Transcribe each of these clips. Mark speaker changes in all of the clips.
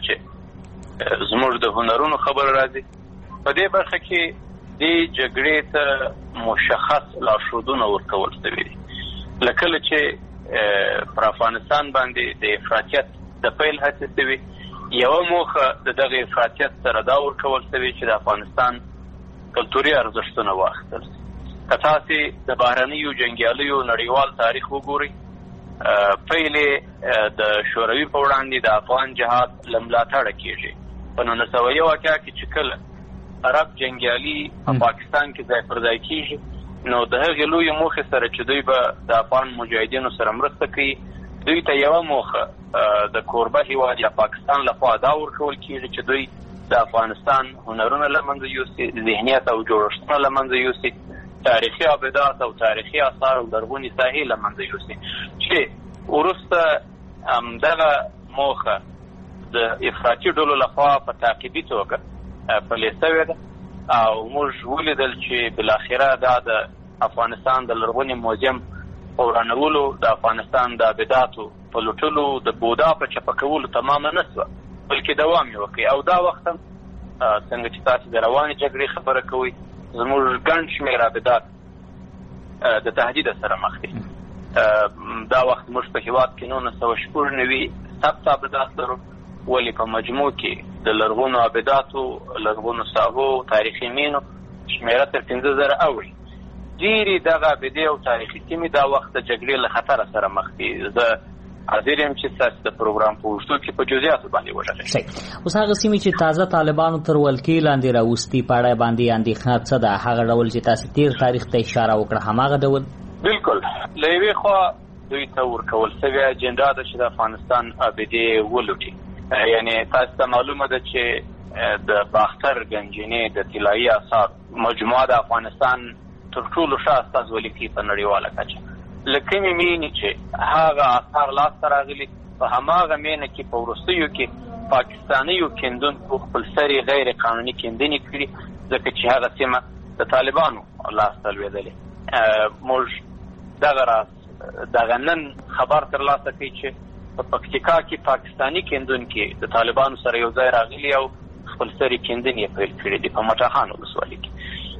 Speaker 1: چې زموږ د هنرونو خبر راځي. په دې برخه کې د جګړې ته مشخص لارښودونه ورکول شوي دي. لکه چې پر افغانستان باندې د افراطیت د پیل هڅې شوي، یوه موخه د دغه افراطیت سره دا ورکول شوي چې د افغانستان کلتوري ارزښتونه واخیستل شي. که تاسې د بهرنیو جنګیالیو نړیوال تاریخ وګورئ، پیل د شوروي په وړاندې د افغان جهاد له ملاتړه کېږي. په 1901 کې چې کله عرب جنګیالي په پاکستان کې ځای پر ځای کېږي، نو د هغې لویې موخې سره چې دوی به د افغان مجاهدینو سره مرسته کوي، دوی ته یوه موخه د کوربه هیواد یا پاکستان لخوا دا ورکول کېږي چې دوی د افغانستان هنرونه له منځه یوسي، ذهنیت او جوړښتونه له منځه یوسي، تاریخي ابدات او تاریخي آثار او لرغونې ساحې له منځه یوسي. چې وروسته همدغه موخه د افراطي ډلو لخوا په تعقیبي توګه پلې شوې ده، او موږ ولیدل چې بالاخره دا د افغانستان د لرغوني موزیم په ورانولو، د افغانستان د ابداتو په لوټلو، د بودا په چپه کولو تمامه نه شوه، بلکې دوام یې وکړي. او دا وخت هم څنګه چې تاسې د روانې جګړې خبره کوئ، زموږ ګڼ شمېر ابدات د تهدید سره مخ دي. دا وخت موږ په هېواد کې 996 ثبت ابدات لرو، ولې په مجموع کې د لرغونو ابداتو، لرغونو ساحو، تاریخي مینو شمېره تر 15,000 اوړي. ډېرې دغه ابدې او تاریخي سیمې دا وخت د جګړې له خطره سره مخ دي. زه حاضر یم چې ستاسو د پروګرام په اوږدو کې په جزئیاتو باندې وغږېږم.
Speaker 2: اوس هغه سیمې چې تازه طالبانو تر ولکې لاندې راوستي، په اړه باندې اندېښنه څه ده؟ هغه ډول چې تاسې تېر تاریخ ته اشاره وکړه، هماغه ډول؟
Speaker 1: بلکل. له یوې خوا دوی ته ورکول شوې اجنډا ده چې د افغانستان ابدې ولوټي. یعنې تاسو ته معلومه ده چې د باختر ګنجینې د طلایي آثار مجموعه د افغانستان تر ټولو ښه استازولي کوي په نړیواله کچه. له کومې مینې چې هغه آثار لاسته راغلي، په هماغه مینه کې په وروستیو کې پاکستانیو کیندونکو خپل سرې غیر قانوني کیندنې کړي، ځکه چې هغه سیمه د طالبانو لاسته لوېدلې. موږ دغه راز دغه نن خبر ترلاسه کوي چې په پکتیکا کې پاکستاني کیندونکي د طالبانو سره یو ځای راغلي او خپل سرې کیندنې پیل کړي دي په مټاخان ولسوالۍ کې.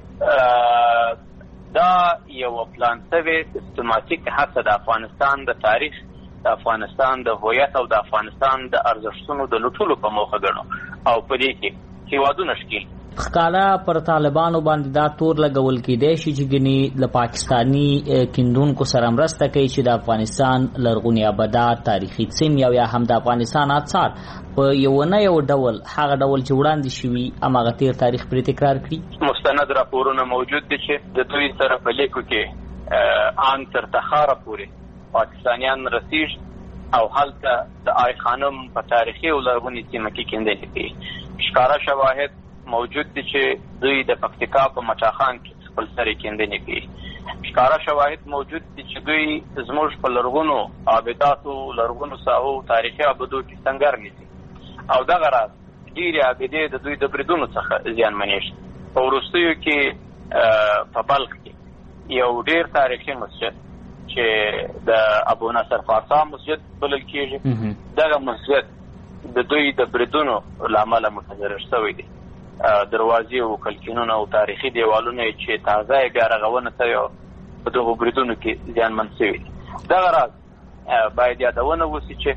Speaker 1: موږ دا یو پلان شوی سیستماتیک هڅه د افغانستان د تاریخ، د افغانستان د هویت او د افغانستان د ارزښتونو د لوټلو په موخه ګڼو، او په دې کې هېوادونه شکیل
Speaker 2: ښکاره پر طالبانو باندې دا تور لګول کېدی شي چې ګنې له پاکستاني کیندونکو سره مرسته کوي چې د افغانستان لرغوني ابدات، تاریخي سیمې او یا هم د افغانستان آثار په یو نه یو ډول هغه ډول چې وړاندې شوي هماغه تیر تاریخ پرې تکرار کړي.
Speaker 1: مستند راپورونه موجود دي چې د دوی سره په لیکو کې ان تر تخاره پورې پاکستانیان رسیږي او هلته د آی خانم په تاریخي او لرغوني سیمه کې کیندنې کوي. ښکاره شواهد موجود دي چې دوی د پکتیکا په مچاخان کې خپل سرې کیندنې کوي. ښکاره شواهد موجود دي چې دوی زموږ په لرغونو ابداتو، لرغونو ساحو، تاریخي ابدو کې سنګر نیسي، او دغه راز ډېرې ابدې د دوی د بریدونو څخه زیانمنې شي. په وروستیو کې په بلخ کې یو ډېر تاریخي مسجد چې د ابو نصر فارسا مسجد بلل کېږي، دغه مسجد د دوی د بریدونو له امله متضرر شوی دی. دروازې او کلکینونه او تاریخي دیوالونه چې تازه یې بیا رغونه شوې او په دغو بریدونو کې زیانمن شوي دي. دغه راز باید یادونه وشي چې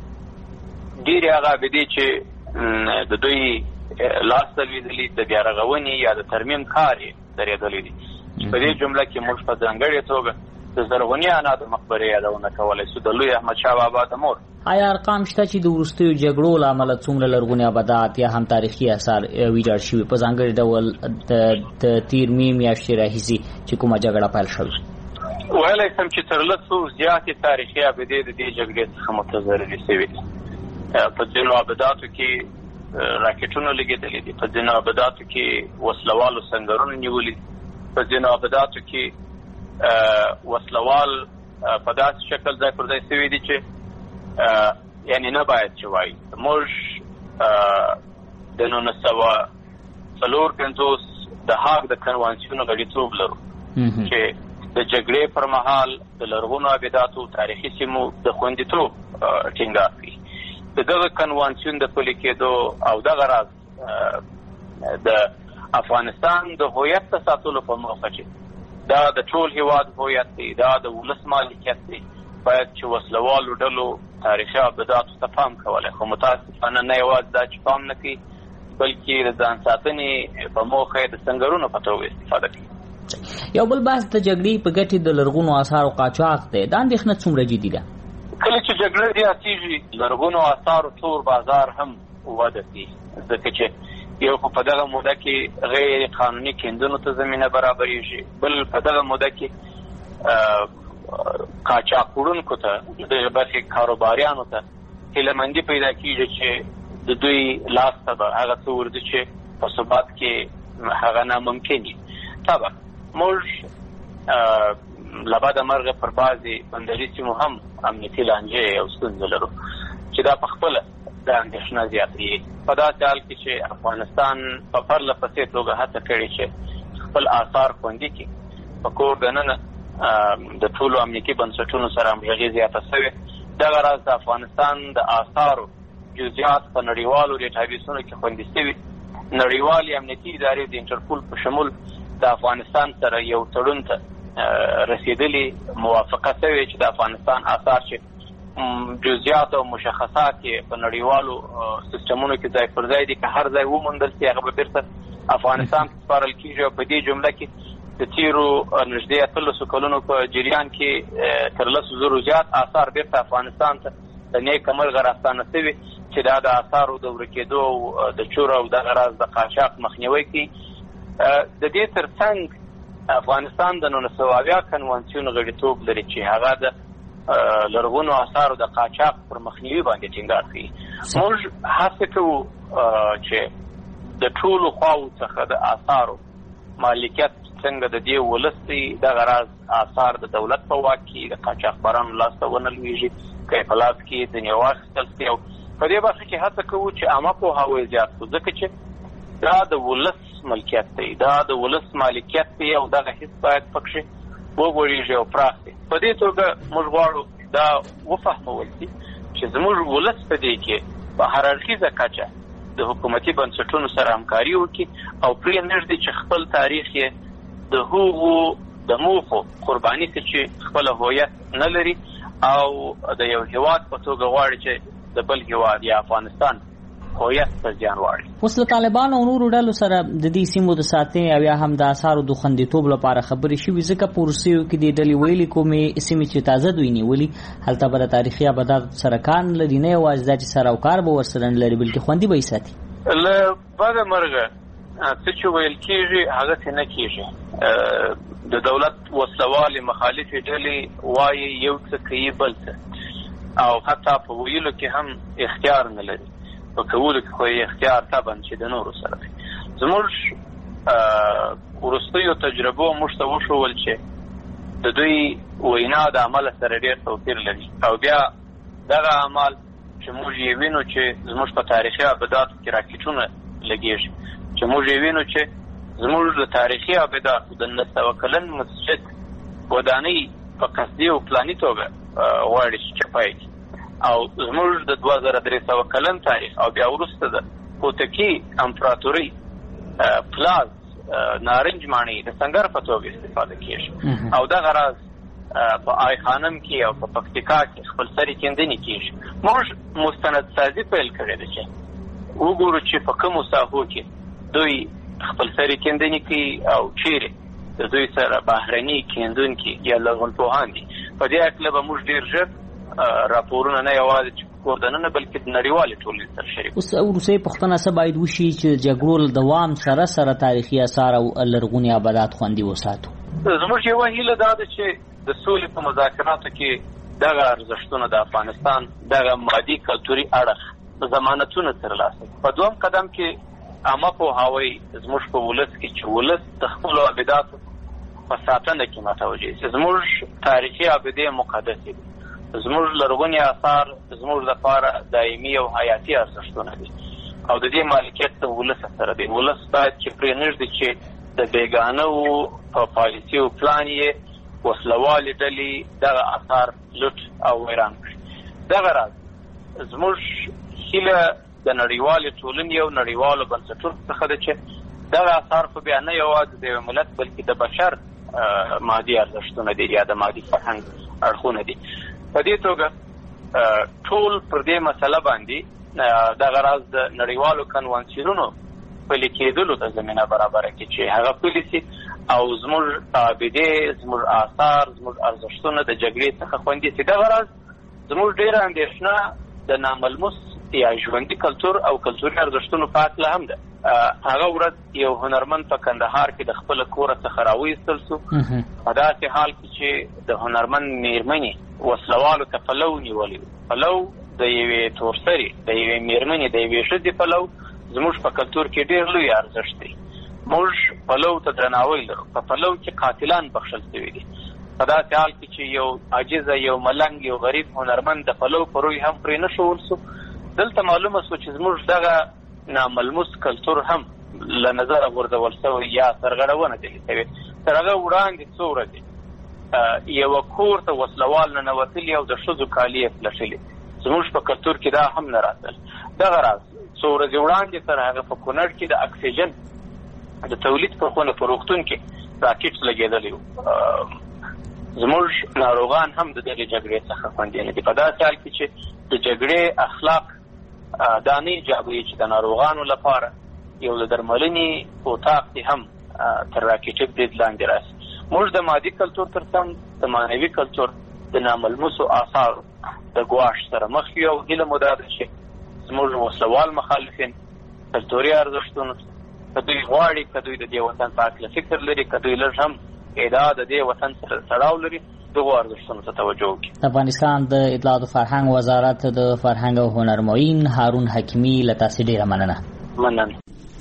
Speaker 1: ډېرې هغه ابدې چې د دوی لاسته لوېدلي د بیا رغونې یا د ترمیم کار یې درېدلی دي. په دې جمله کې موږ په ځانګړې توګه د زرغونې انا د مقبرې یادونه کولی شو، د لوی احمدشاه بابا د مور.
Speaker 2: آیا ارقام شته چې د وروستیو جګړو له امله څومره لرغوني ابدات یا هم تاریخي آثار ویجاړ شوي په ځانګړي ډول د تیر مې میاشتې راهیسې چې کومه جګړه پیل شوې؟
Speaker 1: ویلی شم چې تر لسو زیاتې تاریخي ابدې د دې جګړې څخه متضررې شوې دي. په ځینو ابداتو کې راکټونه لګېدلي دي، په ځینو ابداتو کې وسلوالو سنګرونه نیولي، په ځینو ابداتو کې وسلوال په داسې شکل ځای پر ځای شوي دي چې یعنی نه باید چې وایي. موږ د 1954 د هاګ د کنوانسیون غړیتوب لرو چې د جګړې پر مهال د لرغونو ابداتو، تاریخي سیمو د خوندیتوب ټینګار کړي. دغه کنوانسیون د پلي کېدو او دغه راز د افغانستان د هویت د ساتلو په موخه چې دا د ټول هیواد هویت دی، دا د ولس مالکیت دی، باید چې وسلوالو ډلو تاریخي ابداتو ته پام کولی. خو متاسفانه نه یوازې دا چې پام نه کوي بلکې د ځان ساتنې په موخه د سنګرونو په توګه استفاده کوي.
Speaker 2: یو بل بحث د جګړې په ګټې د لرغونو آثارو قاچاق دی. دا اندېښنه څومره جدي ده؟
Speaker 1: کله چې جګړه زیاتېږي لرغونو آثارو تور بازار هم وده کوي، ځکه چې یو په دغه موده کې غیر قانوني کیندنو ته زمینه برابرېږي، بل په دغه موده کې قاچاق وړونکو ته د برخې کاروباریانو ته هیلهمندي پیدا کېږي چې د دوی لاس ته به هغه څه ورځي چې په ثبات کې هغه ناممکن دي. طبعا موږ له بده مرغه پر بعضې بندري سیمو هم امنیتي لانجې او ستونزې لرو چې دا په خپله د اندېښنه زیاتوي. په داسې حال کې چې افغانستان په پرله پسې توګه هڅه کړې چې خپل آثار خوندي کړي، په کور دننه د ټولو امنیتي بنسټونو سره همغږي زیاته شوې. دغه راز د افغانستان د آثارو جزئیات په نړیوالو ډیټابیسونو کې خوندي شوي. نړیوالې امنیتي ادارې د انټرپول په شمول د افغانستان سره یو تړون ته رسیدلي موافقه شوې چې د افغانستان آثار چې جزئیات او مشخصات یې په نړیوالو سیستمونو کې ځای پر ځای دي که هر ځای وموندل شي هغه به بیرته افغانستان ته سپارل کېږي. او په دې جمله کې د تیرو نږدې 18 کلونو په جریان کې تر 10,000 زیات آثار بیرته افغانستان ته د نیکه مرغه راستانه شوي چې دا د آثارو د ورکېدو او د چور او دغه راز د قاچاق مخنیوی کوي. د دې ترڅنګ افغانستان د 1980 کنوانسیون غړیتوب لري چې هغه د لرغونو آثارو د قاچاق پر مخنیوي باندې ټینګار کوي. موږ هڅه کوو چې د ټولو خواو څخه د آثارو مالکیت څنګه د دې ولس دی، دغه راز آثار د دولت په واک کې د قاچاقبرانو لاسته ونه لویږي، که یې په لاس کې ځینې واخیستل شي. او په دې برخه کې هڅه کوو چې عامه پوهاوی زیات کړو، ځکه چې دا د ولس ملکیت دی، دا د ولس مالکیت دی او دغه حس باید پکښې وغوړېږي او پراخ دی. په دې توګه موږ غواړو دا وفهمول شي چې زموږ ولس په دې کې په هررخیزه کچه د حکومتي بنسټونو سره همکاري وکړي او پرې نږدې چې خپل تاریخ یې د هغو د موخو قرباني کړي چې خپل هویت نه لري او د یو هیواد په توګه غواړي چې د بل هیواد یا افغانستان هویت ته زیان واړي.
Speaker 2: اوس له طالبانو او نورو ډلو سره د دې سیمو د ساتنې او یا هم د آثارو د خوندیتوب لپاره خبرې شوې، ځکه په وروستیو کې دې ډلې ویلي کومې سیمې چې تازه دوی نیولي هلته به د تاریخي ابداتو سره کار نه لري، نه یوازې دا چې سروکار به ورسره نه لري بلکې خوندي به یې ساتي.
Speaker 1: له بده مرغه څه چې ویل کېږي هغسې نه کېږي. د دولت وسلوالې مخالفې ډلې وایي یو څه کوي بل څه، او حتی په ویلو کې هم اختیار نه لري، په کولو کې خو یې اختیار طبعا چې د نورو سره دی. زموږ وروستیو تجربو موږ ته وښول چې د دوی وینا د عمل سره ډېر توپیر لري، او بیا دغه عمل چې موږ یې وینو چې زموږ په تاریخي ابداتو کې راکېټونه لګېږي، چې موږ یې وینو چې زموږ د تاریخي ابداتو د 900 کلن مسجد ودانۍ په قصدي او پلاني توګه غواړي چې چپای کړي، او زموږ د 2300 کلن تاریخ او بیا وروسته د هوتکي امپراتورۍ پلاز نارنج ماڼۍ د سنگر په توګه استفاده کېږي، او دغه راز په آی خانم کې او په پکتیکا کې خپل سري کیندنې کېږي. موږ مستند سازي پیل کړې ده چې وګورو چې په کومو ساحو کې دوی خپل سري کیندنې کوي او چیرې د دوی سره بهرني کیندونکي یا لرغونپوهان دي. په دې اړه به موږ ډېر ژر راپورونه نه یوازې چې کور دننه بلکې د نړیوالې ټولنې سره شریک.
Speaker 2: اوس وروستۍ پوښتنه څه باید وشي چې د جګړو له دوام سره سره تاریخي آثار او لرغوني ابدات خوندي وساتو؟
Speaker 1: زموږ یوه هیله دا ده چې د سولې په مذاکراتو کې دغه ارزښتونه د افغانستان دغه مادي کلتوري اړخ ضمانتونه ترلاسه کړي. په دویم قدم کې عامه پوهاوی زموږ په ولس کې چې ولس د خپلو ابداتو په ساتنه کې متوجه شي. زموږ تاریخي ابدې مقدسې دي، زموږ لرغوني آثار زموږ لپاره دایمي او حیاتي ارزښتونه دي او د دې مالکیت د ولس سره دی. ولس باید چې پرې نږدې چې د بیګانه‌و په پالیسي او پلان یې وسلوالې ډلې دغه آثار لوټ او ویران کړي. دغه راز زموږ هیله د نړیوالې ټولنې او نړیوالو بنسټونو څخه ده چې دغه آثار خو بیا نه یوازې د یو ملت بلکې د بشر مادي ارزښتونه دي یا د مادي فرهنګ اړخونه دي. په دې توګه ټول پر دې مسله باندې دغه راز د نړیوالو کنوانسیونونو پلي کېدلو ته زمینه برابره کړي چې هغه پلي سي او زموږ عابدې، زموږ آثار، زموږ ارزښتونه د جګړې څخه خوندي سي. دغه راز زموږ ډېره اندېښنه د ناملموس یا ژوندي کلتور او کلتوري ارزښتونو په هکله هم ده. هغه ورځ یو هنرمند په کندهار کې د خپل کوره څخه راویستل سو په داسې حال کې چې د هنرمند میرمنې وسلوالو ته پلو نیولی. پلو د یوې تورسرې، د یوې میرمنې، د یوې ښځې پلو زموږ په کلتور کې ډېر لوی ارزښت دی. موږ پلو ته درناوی لرو. په پلو کې قاتلان بخښل شوي دي. په داسې حال کې چې یو عاجزه، یو ملنګ، یو غریب هنرمند د پلو په روی هم پرې نه ښوول سو. دلته معلومه سو چې زموږ دغه ناملموس کلتور هم له نظره غورځول شوی یا سرغړونه دي شوې. تر هغه وړاندې څو ورځې یوه کور ته وسلوال ننوتلي او د ښځو کالي یې پلټلي. زموږ په کلتور کې دا هم نه راتلل. دغه راز څو ورځې وړاندې تر هغه په کونړ کې د اکسیجن د تولید په خونه په روغتون کې راکټ لګېدلی و. زموږ ناروغان هم د دغې جګړې څخه خوندي نه دي. په داسې حال کې چې د جګړې اخلاق دا نه ایجابوي چې د ناروغانو لپاره یو د درملنې اتاق دې هم تر راکټ برید لاندې راسي. موږ د مادي کلتور تر څنګ د معنوي کلتور د ناملموسو آثارو د ګواښ سره مخ یو. هیله مو دا ده چې زموږ وسلوال مخالفین کلتوري ارزښتونو که دوی غواړي، که دوی د دې وطن په هکله فکر لري، که دوی لږ هم ادعا د دې وطن سره تړاو لري، دغو ارزښتونو ته توجه وکړي.
Speaker 2: د افغانستان د اطلاعات او فرهنګ وزارت د فرهنګ او هنر معین هارون حکیمي له تاسې ډېره مننه.
Speaker 1: مننه.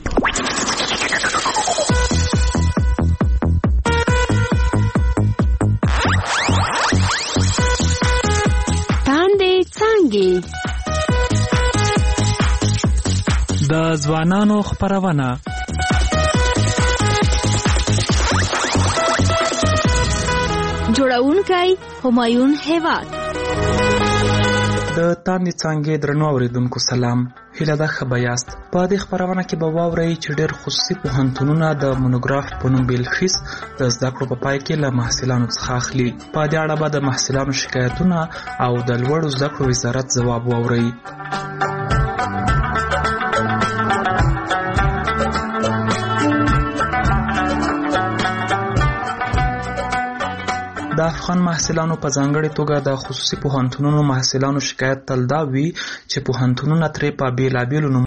Speaker 3: تاندې څانګې
Speaker 4: د ځوانانو خپرونه.
Speaker 3: جوړونکی همایون هیواد.
Speaker 4: د تاندې څانګې درنو اورېدونکو سلام. هیله ده ښه به یاست. په دې خپرونه کې به واورئ چې ډېر خصوصي پوهنتونونه د مونوګراف په نوم بیل فیس د زده کړو په پای کې له محصلانو څخه اخلي. په دې اړه به د محصلانو شکایتونه او د لوړو زده کړو وزارت ځواب واورئ. د افغان محصلانو په ځانګړې توګه د خصوصي پوهنتونونو محصلانو شکایت تل دا وي چې پوهنتونونه ترې په بېلابېلو